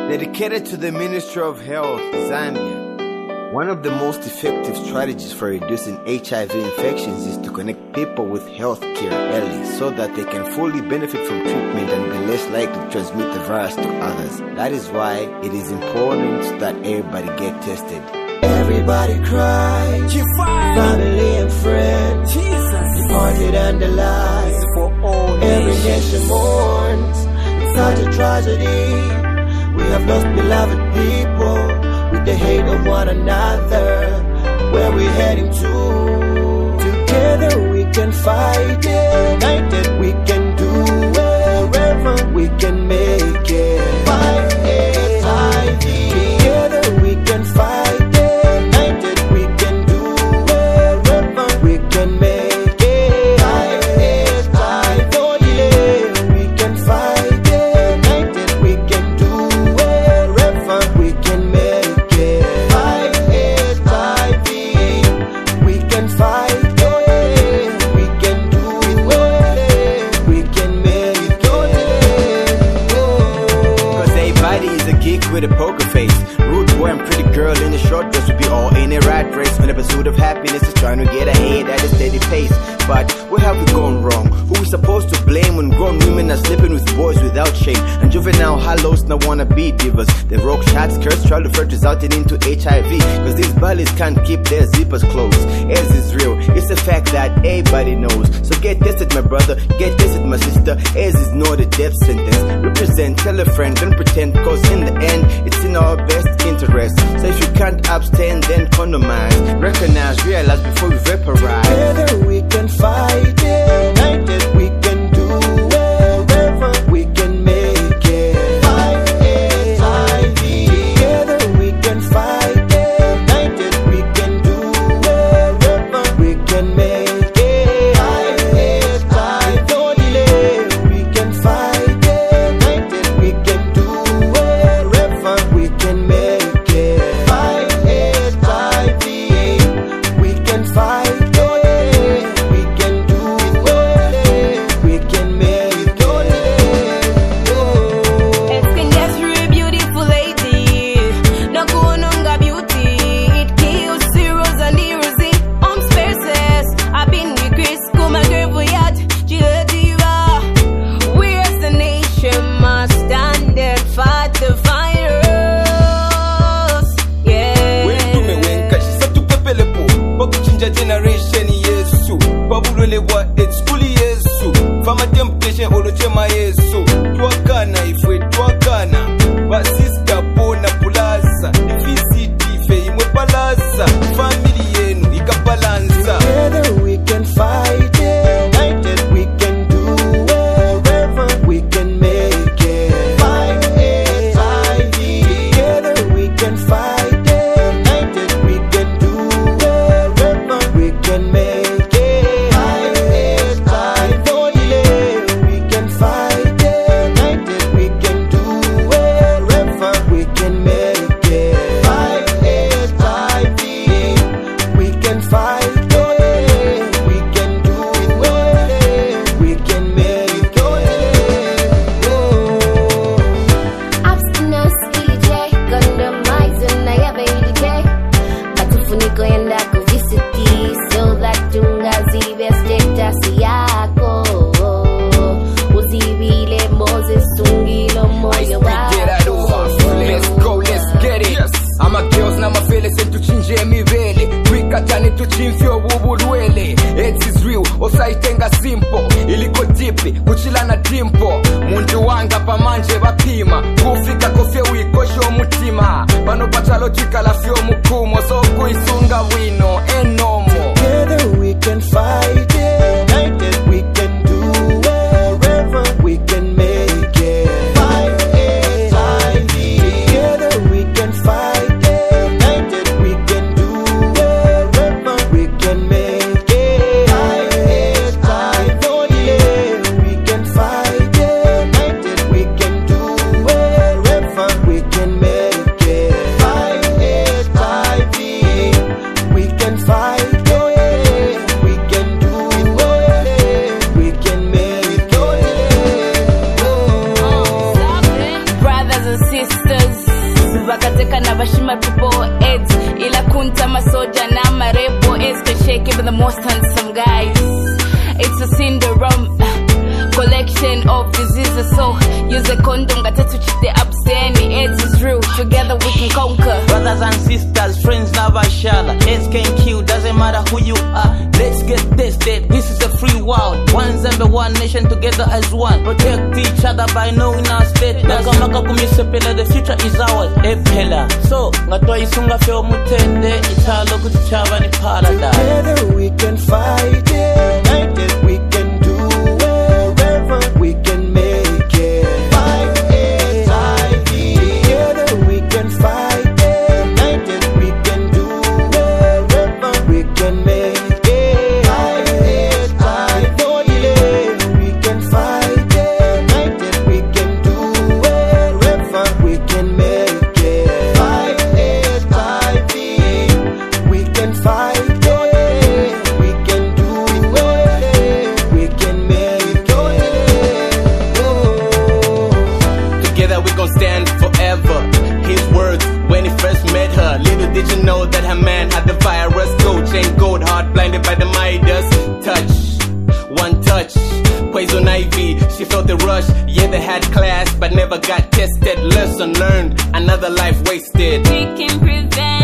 Dedicated to the Ministry of Health, Zambia. One of the most effective strategies for reducing HIV infections is to connect people with health care early so that they can fully benefit from treatment and be less likely to transmit the virus to others. That is why it is important that everybody get tested. Everybody cried, family and friends, departed and alive. Every nation mourns, it's such a tragedy. We have lost beloved people with the hate of one another. Where we heading to? Together we can fight it. United we can do it. Wherever we can make it. Fight HIV. Together we can fight it. United we can do it. Wherever we can make it. Fight HIV. Don't delay. We can fight it. United we can do it. Wherever we can make it. Fight HIV. We can fight it. We can do it. We can make it. Cause everybody is a geek with a poker face. Rude boy and pretty girl in a short dress will be all in a rat race. When the pursuit of happiness is trying to get ahead at a steady pace. But where have we gone wrong? Who we supposed to blame when grown women are sleeping with boys without shame? And juvenile hollows now wanna be divas. They rock shots, curse, try to flirt resulting into HIV. Cause these bullies can't keep their zippers closed. AIDS is real, it's a fact that everybody knows. So get tested my brother, get tested my sister. AIDS is not a death sentence. Represent, tell a friend, don't pretend. Cause in the end, it's in our best interest. So if you can't abstain, then condomize. Recognize, realize before we vaporize. Together we can fight it. United we can do it. Wherever we can make it. Fight HIV. Together we can fight it. United we can do it. Wherever we can make it. Fight HIV. Don't delay. We can fight it. United we can do it. Wherever we can make it. Fight HIV. We can fight it. We can do it. We can make it. Skin gets real beautiful lady. No kununga beauty. It kills zeros and zeros on spaces. I've been with Chris, come and girl voyage. Diva. Where's the nation must stand and fight the virus? Yeah. When to me when kashi satu pepelepo. Baku chinja generation Yesu. Babulele wa it's fully Yesu. Fama temptation olochema Yesu. Tuakana ifwe tuakana. Basista bona pulaza. Ifisiti fe imwe palaza. Family yenu ikabalanza. Together we can fight it. United we can do it. Wherever we can make it. Fight HIV. Together we can fight it. United we can do it. Wherever we can make it. Fight HIV. Don't delay. We can fight it. United we can do it. Wherever we can make it. Fight HIV. We can fight it. We can do it. We can make it. Abstinence ilije condomize na ya beilije Batufuniko yenda kuvisiti so that tungazibe status yako Uzibile Moses ungilo moyo Let's go, let's get it. Ama girls na mafele se tuchinje mivele. Twikatane tuchimfyo bubulwele. AIDS is real, osaitenga simple. Iliko deeply, kuchilana dimpo. Mundu wanga pamanje bapima. Kufika kofye wikosho mutima. Bano pachalo chikala fyo mukumo. So kuisunga wino, enomo. Together we can fight it. United we can do it. Wherever we can make it. Fight HIV. Together we can fight it. United we can do it. Wherever we can make it. Fight HIV. Don't delay. We can fight it. United we can do it. sisters vakateka na vashima people heads ila kunta masoja na marebo SK even the most handsome guys. It's a syndrome collection of diseases, so use a condom gatatu chite abstain. AIDS is real, together we can conquer. Brothers and sisters, friends never shall. AIDS can kill, doesn't matter who you are. Let's get tested, this is a free world. One Zambia, one nation, together as one. Protect each other by knowing our state. Nakamaka kumisepela, the future is ours. Epela, so ngatwa isunga feo mutende. Italo kuchichava ni paradise. Together we can fight it, united we can do wherever we can make it. Fight HIV. Together we can fight it, united we can do wherever we can make it. Fight HIV. No delay. We can fight it, united we can do wherever we can make it. Fight HIV. We can fight it. We can do it. We can make it. Together we gon' stand forever. His words when he first met her. Little did you know that her man had the virus. Gold chain, gold heart, blinded by the Midas touch. One touch, poison ivy. She felt the rush. Yeah, they had class, but never got tested. Lesson learned, another life wasted. We can prevent